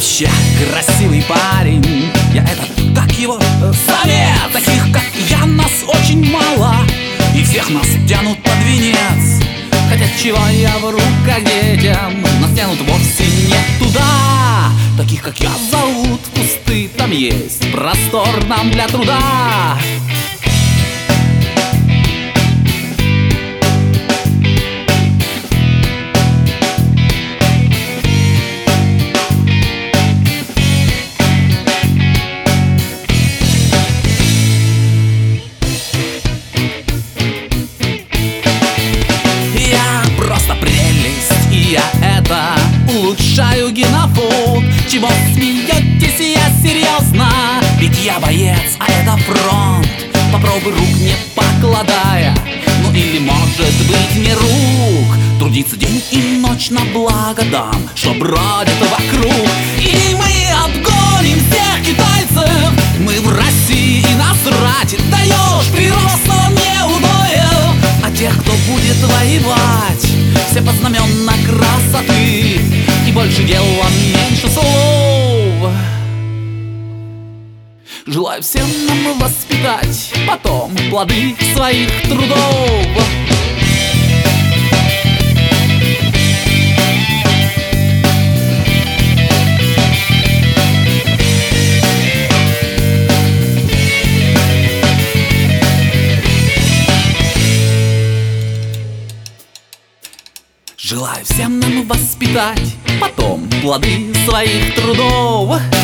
вообще красивый парень. Я этот, как его, совет. Таких, как я, нас очень мало, и всех нас тянут под венец. Хотя чего я вру, как детям, нас тянут вовсе не туда. Таких, как я, зовут в кусты, там есть простор нам для труда. Улучшаю генофонд. Чего смеетесь, я серьезно? Ведь я боец, а это фронт. Попробуй рук не покладая, ну или может быть не рук. Трудиться день и ночь на благо дам, что бродят вокруг. И мы обгоним всех китайцев. Мы в России и насрать. Даешь прирост, но не удоил. А тех, кто будет воевать, все под знамена красоты. И больше дела, меньше слов. Желаю всем нам воспитать потом плоды своих трудов. Желаю всем нам воспитать потом плоды своих трудов.